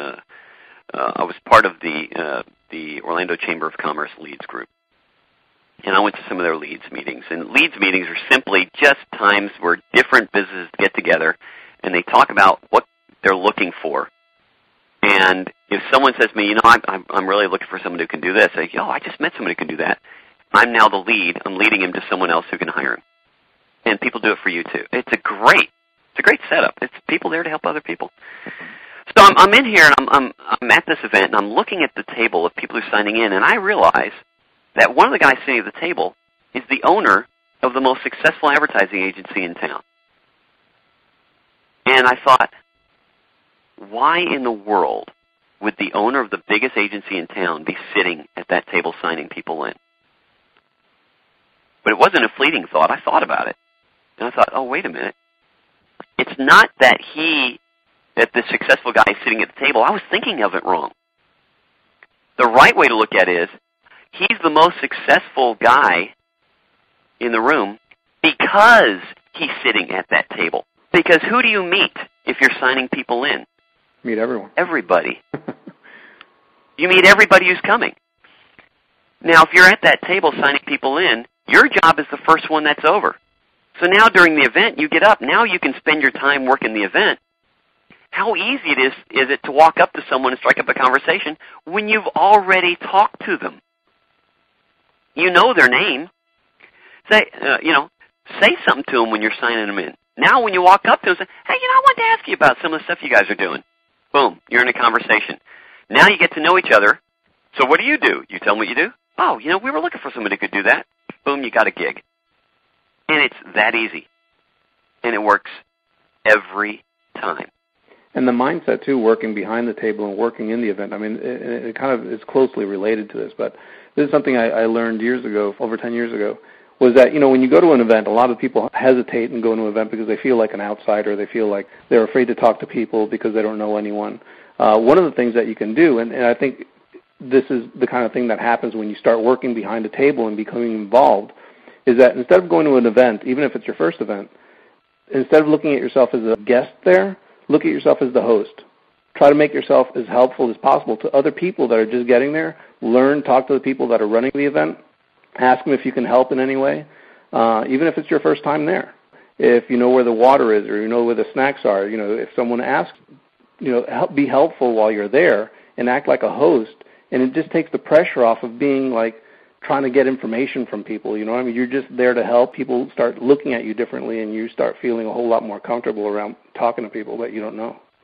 was part of the Orlando Chamber of Commerce Leads group, and I went to some of their Leads meetings. And Leads meetings are simply just times where different businesses get together, and they talk about what they're looking for. And if someone says to me, I'm really looking for someone who can do this, I say, I just met someone who can do that. I'm now the lead. I'm leading him to someone else who can hire him. And people do it for you too. It's a great setup. It's people there to help other people. So I'm in here, and I'm at this event, and I'm looking at the table of people who are signing in, and I realize that one of the guys sitting at the table is the owner of the most successful advertising agency in town. And I thought, why in the world would the owner of the biggest agency in town be sitting at that table signing people in? But it wasn't a fleeting thought. I thought about it. And I thought, wait a minute. It's not that the successful guy is sitting at the table. I was thinking of it wrong. The right way to look at it is, he's the most successful guy in the room because he's sitting at that table. Because who do you meet if you're signing people in? Meet everyone. Everybody. You meet everybody who's coming. Now, if you're at that table signing people in, your job is the first one that's over. So now during the event, you get up. Now you can spend your time working the event. How easy is it to walk up to someone and strike up a conversation when you've already talked to them? You know their name. Say something to them when you're signing them in. Now when you walk up to them, say, hey, I wanted to ask you about some of the stuff you guys are doing. Boom, you're in a conversation. Now you get to know each other. So what do? You tell them what you do? We were looking for somebody who could do that. Boom, you got a gig. And it's that easy. And it works every time. And the mindset, too, working behind the table and working in the event, it kind of is closely related to this. But this is something I learned years ago, over 10 years ago, was that, when you go to an event, a lot of people hesitate and go to an event because they feel like an outsider. They feel like they're afraid to talk to people because they don't know anyone. One of the things that you can do, and I think this is the kind of thing that happens when you start working behind a table and becoming involved, is that instead of going to an event, even if it's your first event, instead of looking at yourself as a guest there, look at yourself as the host. Try to make yourself as helpful as possible to other people that are just getting there. Talk to the people that are running the event. Ask them if you can help in any way, even if it's your first time there. If you know where the water is or you know where the snacks are, if someone asks, be helpful while you're there and act like a host. And it just takes the pressure off of being like trying to get information from people. You're just there to help. People start looking at you differently, and you start feeling a whole lot more comfortable around talking to people that you don't know.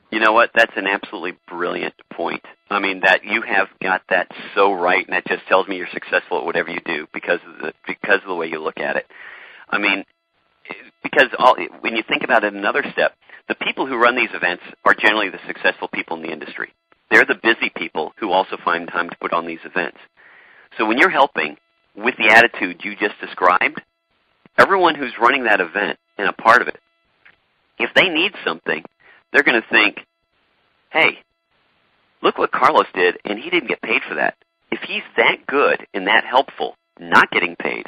You know what? That's an absolutely brilliant point. I mean, that you have got that so right, and that just tells me you're successful at whatever you do because of the way you look at it. I mean, because when you think about it another step, the people who run these events are generally the successful people in the industry. They're the busy people who also find time to put on these events. So when you're helping with the attitude you just described, everyone who's running that event and a part of it, if they need something, they're going to think, hey, look what Carlos did, and he didn't get paid for that. If he's that good and that helpful, not getting paid,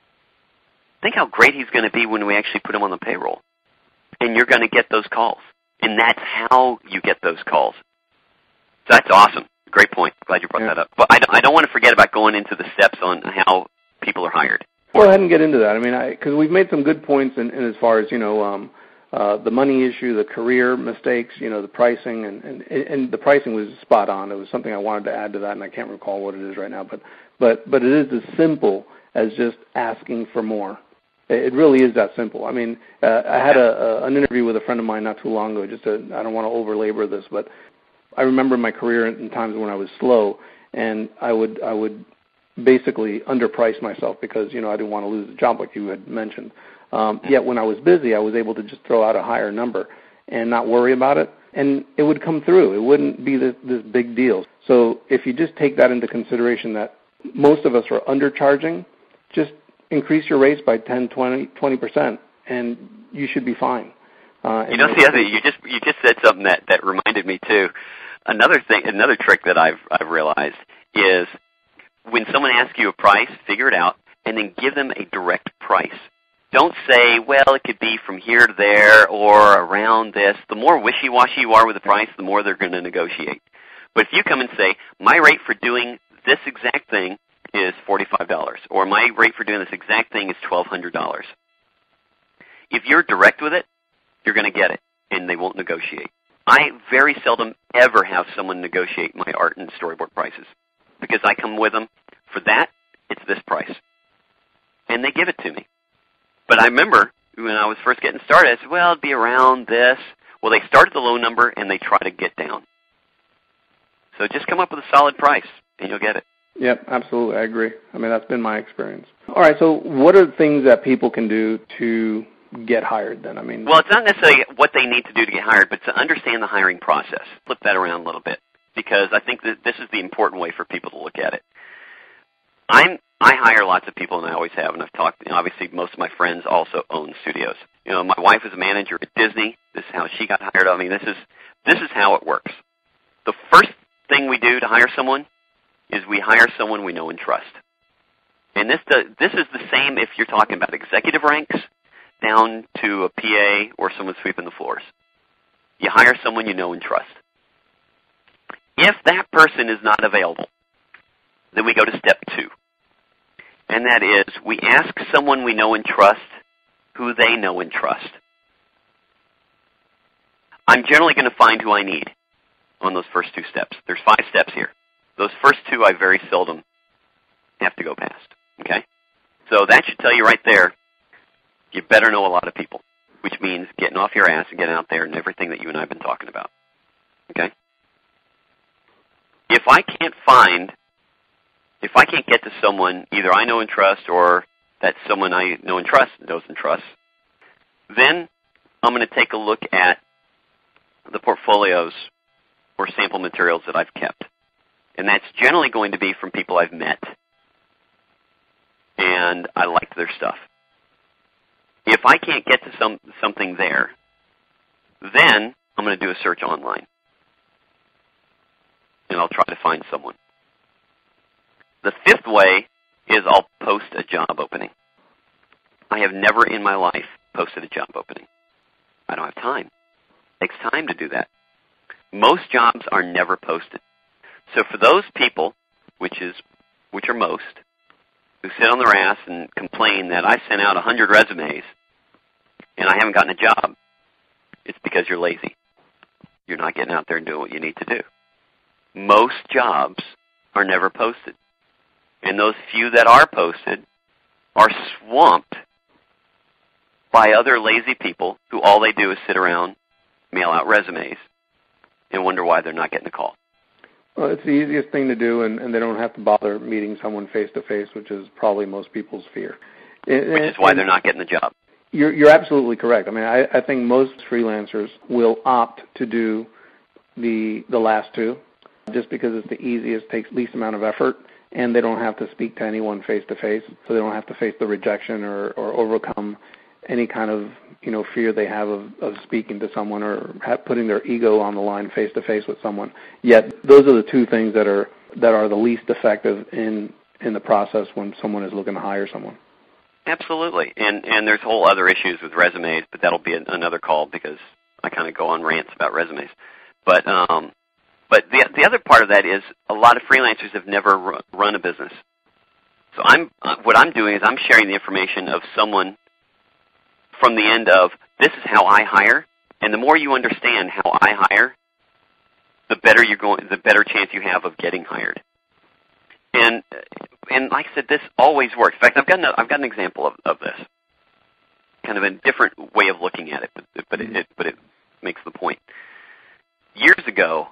think how great he's going to be when we actually put him on the payroll. And you're going to get those calls. And that's how you get those calls. So that's awesome. Great point. Glad you brought that up. But I don't want to forget about going into the steps on how people are hired. Go ahead and get into that. I mean, because we've made some good points in as far as, the money issue, the career mistakes, the pricing, and the pricing was spot on. It was something I wanted to add to that, and I can't recall what it is right now. But it is as simple as just asking for more. It really is that simple. I mean, I had an interview with a friend of mine not too long ago. I don't want to over-labor this, but I remember my career in times when I was slow, and I would basically underprice myself because, I didn't want to lose the job like you had mentioned. Yet when I was busy, I was able to just throw out a higher number and not worry about it, and it would come through. It wouldn't be this big deal. So if you just take that into consideration that most of us are undercharging, just increase your rates by 10, 20%, and you should be fine. You just said something that reminded me too. Another trick that I've realized is when someone asks you a price, figure it out, and then give them a direct price. Don't say, well, it could be from here to there or around this. The more wishy-washy you are with the price, the more they're going to negotiate. But if you come and say, my rate for doing this exact thing is $45, or my rate for doing this exact thing is $1,200. If you're direct with it, you're going to get it, and they won't negotiate. I very seldom ever have someone negotiate my art and storyboard prices because I come with them, for that, it's this price. And they give it to me. But I remember when I was first getting started, I said, well, it'd be around this. Well, they start at the low number, and they try to get down. So just come up with a solid price, and you'll get it. Yep, absolutely. I agree. I mean, that's been my experience. All right, so what are things that people can do to get hired then? Well, it's not necessarily what they need to do to get hired, but to understand the hiring process. Flip that around a little bit, because I think that this is the important way for people to look at it. I hire lots of people, and I always have, and I've talked, obviously most of my friends also own studios. My wife is a manager at Disney. This is how she got hired. I mean, this is how it works. The first thing we do to hire someone is we hire someone we know and trust. And this is the same if you're talking about executive ranks down to a PA or someone sweeping the floors. You hire someone you know and trust. If that person is not available, then we go to step 2. And that is we ask someone we know and trust who they know and trust. I'm generally going to find who I need on those first 2 steps. There's 5 steps here. Those first 2 I very seldom have to go past, okay? So that should tell you right there, you better know a lot of people, which means getting off your ass and getting out there and everything that you and I have been talking about, okay? If I can't get to someone either I know and trust or that someone I know and trust knows and trusts, then I'm going to take a look at the portfolios or sample materials that I've kept. And that's generally going to be from people I've met. And I like their stuff. If I can't get to something there, then I'm going to do a search online. And I'll try to find someone. The 5th way is I'll post a job opening. I have never in my life posted a job opening. I don't have time. It takes time to do that. Most jobs are never posted. So for those people, which are most, who sit on their ass and complain that I sent out 100 resumes and I haven't gotten a job, it's because you're lazy. You're not getting out there and doing what you need to do. Most jobs are never posted. And those few that are posted are swamped by other lazy people who all they do is sit around, mail out resumes, and wonder why they're not getting a call. Well, it's the easiest thing to do, and they don't have to bother meeting someone face-to-face, which is probably most people's fear. Which is why they're not getting the job. You're absolutely correct. I mean, I think most freelancers will opt to do the last two just because it's the easiest, takes least amount of effort, and they don't have to speak to anyone face-to-face, so they don't have to face the rejection or overcome any kind of fear they have of speaking to someone or putting their ego on the line face-to-face with someone. Yet those are the two things that are the least effective in the process when someone is looking to hire someone. Absolutely, and there's whole other issues with resumes, but that'll be another call because I kind of go on rants about resumes. But the other part of that is a lot of freelancers have never run a business. So what I'm doing is I'm sharing the information of someone from the end of this is how I hire, and the more you understand how I hire, the better chance you have of getting hired. And like I said, this always works. In fact, I've got an example of this, kind of a different way of looking at it, but it makes the point. Years ago,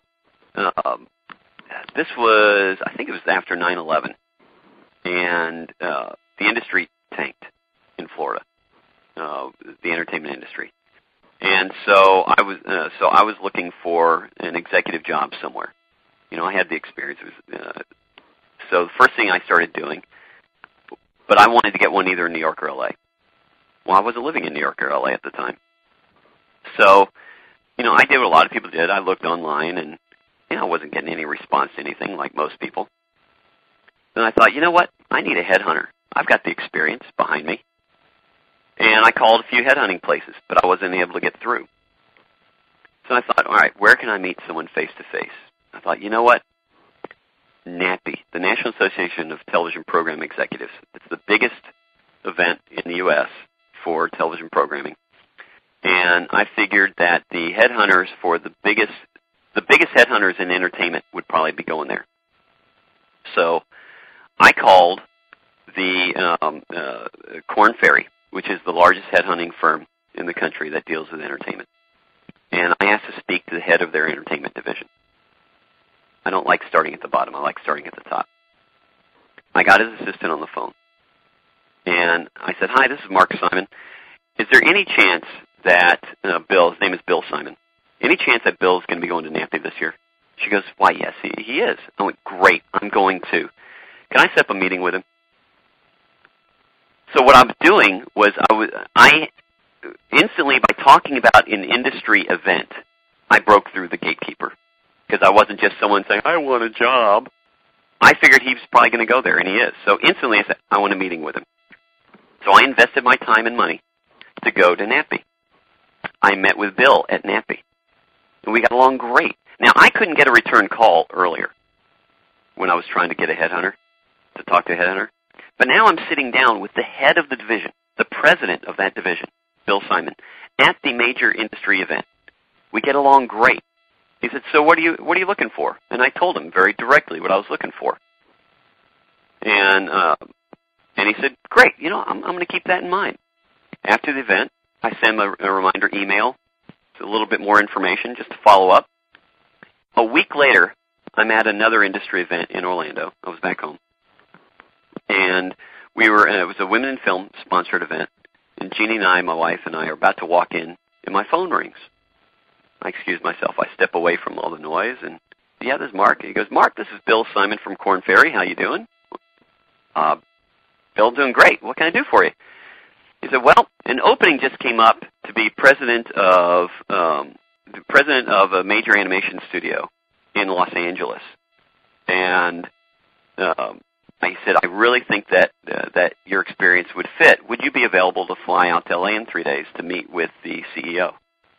this was, I think it was after 9/11, and the industry tanked in Florida, the entertainment industry, and so I was looking for an executive job somewhere. I had the experience. So the first thing I started doing, but I wanted to get one either in New York or LA. Well, I wasn't living in New York or LA at the time. So, I did what a lot of people did. I looked online and, I wasn't getting any response to anything like most people. Then I thought, you know what? I need a headhunter. I've got the experience behind me. And I called a few headhunting places, but I wasn't able to get through. So I thought, all right, where can I meet someone face-to-face? I thought, you know what? NATPE, the National Association of Television Program Executives. It's the biggest event in the U.S. for television programming. And I figured that the headhunters for the biggest headhunters in entertainment would probably be going there. So I called the Korn Ferry, which is the largest headhunting firm in the country that deals with entertainment. And I asked to speak to the head of their entertainment division. I don't like starting at the bottom. I like starting at the top. I got his assistant on the phone. And I said, hi, this is Mark Simon. Is there any chance that Bill, his name is Bill Simon, any chance that Bill's going to be going to NATPE this year? She goes, why, yes, he is. I went, great, I'm going to. Can I set up a meeting with him? So what I was doing was I instantly, by talking about an industry event, I broke through the gatekeeper. Because I wasn't just someone saying, I want a job. I figured he was probably going to go there, and he is. So instantly I said, I want a meeting with him. So I invested my time and money to go to NATPE. I met with Bill at NATPE, and we got along great. Now, I couldn't get a return call earlier when I was trying to get a headhunter, to talk to a headhunter. But now I'm sitting down with the head of the division, the president of that division, Bill Simon, at the major industry event. We get along great. He said, so what are you looking for? And I told him very directly what I was looking for. And he said, great, I'm going to keep that in mind. After the event, I sent him a reminder email, a little bit more information just to follow up. A week later, I'm at another industry event in Orlando. I was back home. And it was a Women in Film sponsored event. And Jeannie and I, my wife and I, are about to walk in, and my phone rings. I excuse myself. I step away from all the noise, and yeah, this is Mark. He goes, Mark, this is Bill Simon from Korn Ferry. How you doing? Bill, doing great. What can I do for you? He said, well, an opening just came up to be president of a major animation studio in Los Angeles, and I said, I really think that your experience would fit. Would you be available to fly out to LA in 3 days to meet with the CEO?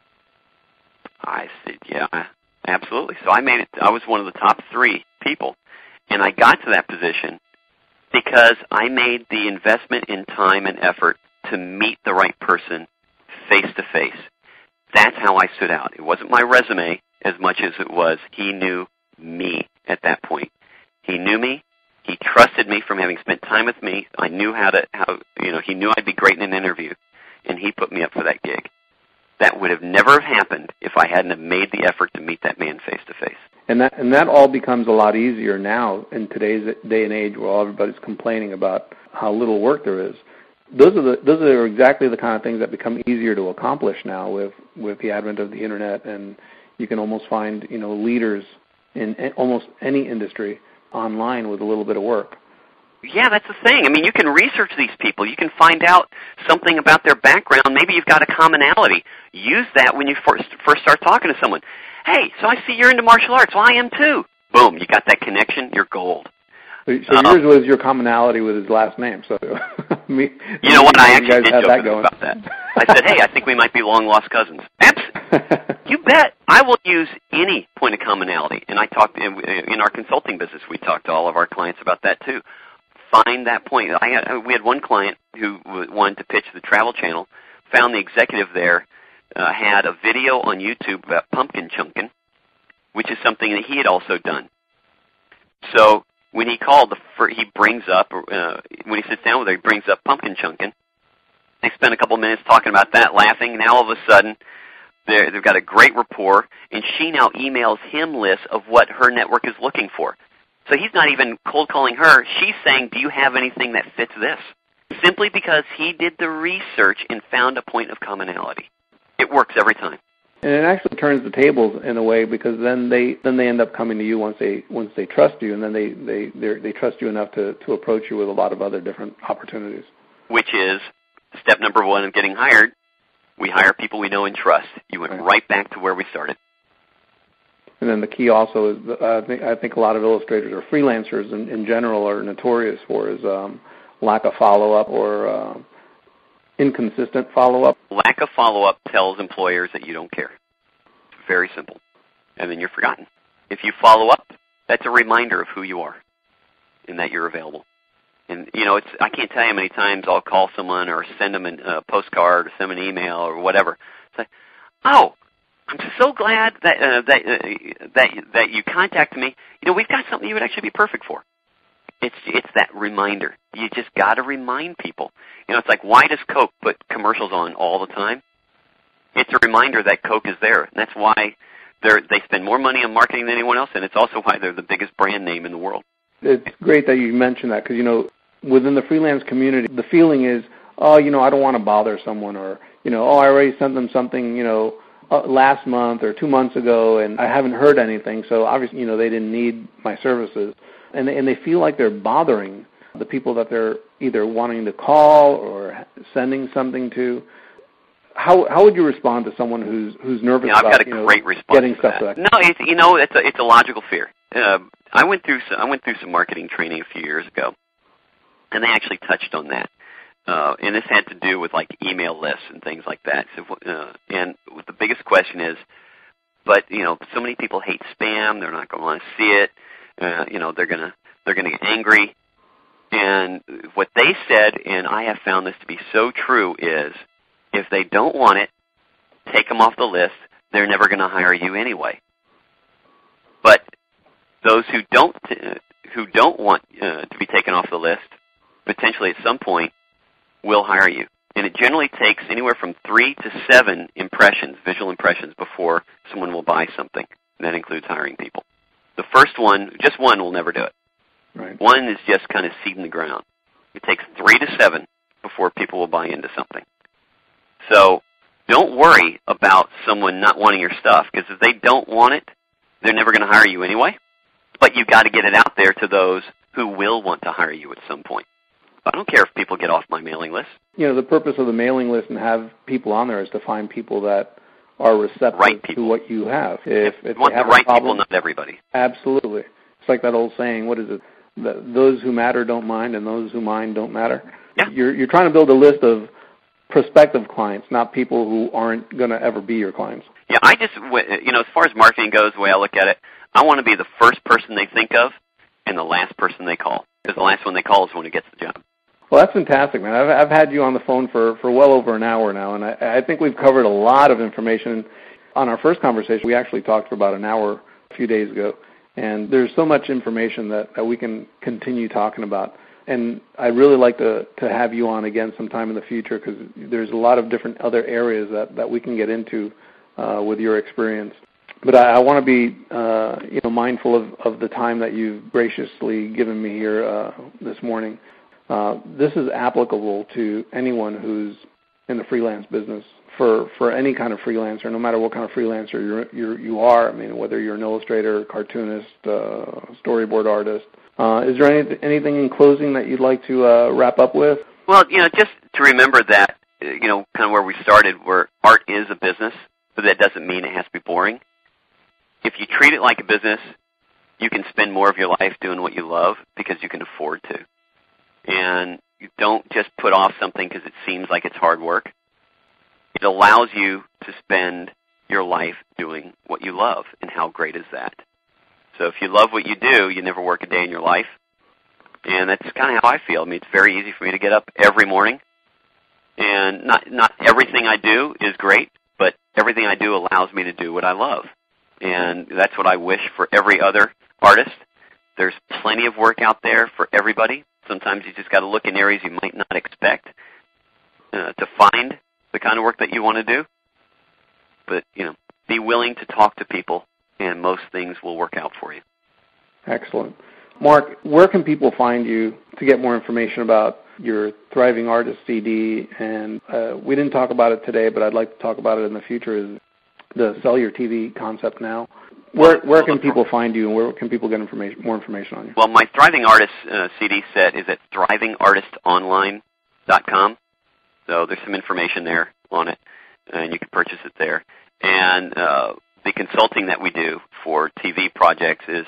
I said, yeah, absolutely. So I made it. I was one of the top 3 people, and I got to that position because I made the investment in time and effort to meet the right person face to face. That's how I stood out. It wasn't my resume as much as it was he knew me at that point. He knew me. He trusted me from having spent time with me. I knew he knew I'd be great in an interview, and he put me up for that gig. that would have never happened if I hadn't have made the effort to meet that man face to face. And that all becomes a lot easier now in today's day and age where everybody's complaining about how little work there is. Those are exactly the kind of things that become easier to accomplish now with the advent of the internet, and you can almost find leaders in almost any industry online with a little bit of work. Yeah, that's the thing. I mean, you can research these people. You can find out something about their background. Maybe you've got a commonality. Use that when you first start talking to someone. Hey, so I see you're into martial arts. Well, I am too. Boom, you got that connection. You're gold. So yours was your commonality with his last name. So you know what? I actually did joke about that. I said, hey, I think we might be long-lost cousins. You bet. I will use any point of commonality. And I talked in our consulting business, we talked to all of our clients about that too. Find that point. We had one client who wanted to pitch the Travel Channel, found the executive there, had a video on YouTube about pumpkin chunking, which is something that he had also done. So when he called, he brings up, when he sits down with her, he brings up pumpkin chunking. They spend a couple minutes talking about that, laughing. Now all of a sudden, they've got a great rapport, and she now emails him lists of what her network is looking for. So he's not even cold calling her. She's saying, do you have anything that fits this? Simply because he did the research and found a point of commonality. It works every time. And it actually turns the tables in a way, because then they end up coming to you once they trust you, and then they trust you enough to approach you with a lot of other different opportunities. Which is step number one of getting hired. We hire people we know and trust. You went right back to where we started. And then the key also is, I think a lot of illustrators or freelancers in general are notorious for is lack of follow-up or inconsistent follow-up. Lack of follow-up tells employers that you don't care. It's very simple. And then you're forgotten. If you follow up, that's a reminder of who you are and that you're available. And, I can't tell you how many times I'll call someone or send them a postcard or send them an email or whatever. Say, oh, I'm so glad that you contacted me. We've got something you would actually be perfect for. It's that reminder. You just got to remind people. It's like, why does Coke put commercials on all the time? It's a reminder that Coke is there, and that's why they spend more money on marketing than anyone else, and it's also why they're the biggest brand name in the world. It's great that you mentioned that, because within the freelance community, the feeling is, I don't want to bother someone, or I already sent them something, last month or 2 months ago, and I haven't heard anything, so obviously, they didn't need my services. And they feel like they're bothering the people that they're either wanting to call or sending something to. How would you respond to someone who's nervous I've about got a great response getting to stuff that. back? No, it's a logical fear. I went through some marketing training a few years ago, and they actually touched on that. And this had to do with like email lists and things like that. So, and the biggest question is, but so many people hate spam. They're not going to want to see it. They're gonna get angry. And what they said, and I have found this to be so true, is if they don't want it, take them off the list. They're never going to hire you anyway. But those who don't want to be taken off the list, potentially at some point, will hire you. And it generally takes anywhere from 3 to 7 impressions, visual impressions, before someone will buy something. And that includes hiring people. The first one, just one, will never do it. Right. One is just kind of seed in the ground. It takes 3 to 7 before people will buy into something. So don't worry about someone not wanting your stuff, because if they don't want it, they're never going to hire you anyway. But you've got to get it out there to those who will want to hire you at some point. I don't care if people get off my mailing list. The purpose of the mailing list and have people on there is to find people that are receptive to what you have. If you want the right people, not everybody. Absolutely. It's like that old saying, what is it? Those who matter don't mind, and those who mind don't matter. Yeah. You're trying to build a list of prospective clients, not people who aren't going to ever be your clients. Yeah, I just, as far as marketing goes, the way I look at it, I want to be the first person they think of and the last person they call, because the last one they call is the one who gets the job. Well, that's fantastic, man. I've had you on the phone for well over an hour now, and I think we've covered a lot of information. On our first conversation, we actually talked for about an hour a few days ago, and there's so much information that we can continue talking about. And I'd really like to have you on again sometime in the future, because there's a lot of different other areas that we can get into with your experience. But I want to be mindful of the time that you've graciously given me here this morning. This is applicable to anyone who's in the freelance business, for any kind of freelancer, no matter what kind of freelancer you are. I mean, whether you're an illustrator, cartoonist, storyboard artist. Is there anything in closing that you'd like to wrap up with? Well, just to remember that, kind of where we started, where art is a business, but that doesn't mean it has to be boring. If you treat it like a business, you can spend more of your life doing what you love because you can afford to. And you don't just put off something because it seems like it's hard work. It allows you to spend your life doing what you love, and how great is that? So if you love what you do, you never work a day in your life. And that's kind of how I feel. I mean, it's very easy for me to get up every morning. And not everything I do is great, but everything I do allows me to do what I love. And that's what I wish for every other artist. There's plenty of work out there for everybody. Sometimes you just got to look in areas you might not expect to find the kind of work that you want to do. But, be willing to talk to people, and most things will work out for you. Excellent. Mark, where can people find you to get more information about your Thriving Artist CD? And we didn't talk about it today, but I'd like to talk about it in the future, is the Sell Your TV concept now. Where can people find you, and where can people get more information on you? Well, my Thriving Artist CD set is at thrivingartistonline.com. So there's some information there on it, and you can purchase it there. And the consulting that we do for TV projects is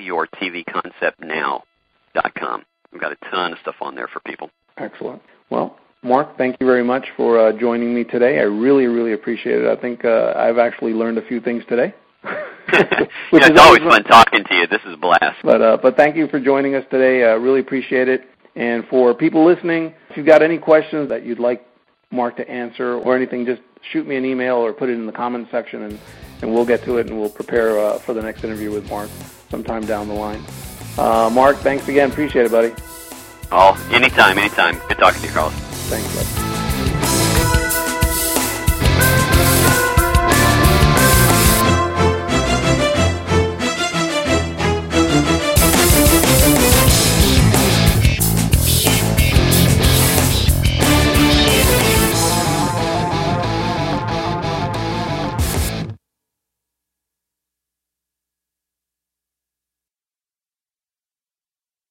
sellyourtvconceptnow.com. We've got a ton of stuff on there for people. Excellent. Well, Mark, thank you very much for joining me today. I really, really appreciate it. I think I've actually learned a few things today. It's always fun talking to you. This is a blast. But thank you for joining us today. I really appreciate it. And for people listening, if you've got any questions that you'd like Mark to answer or anything, just shoot me an email or put it in the comments section, and we'll get to it, and we'll prepare for the next interview with Mark sometime down the line. Mark, thanks again. Appreciate it, buddy. Oh, anytime. Good talking to you, Carlos. Thanks, bud.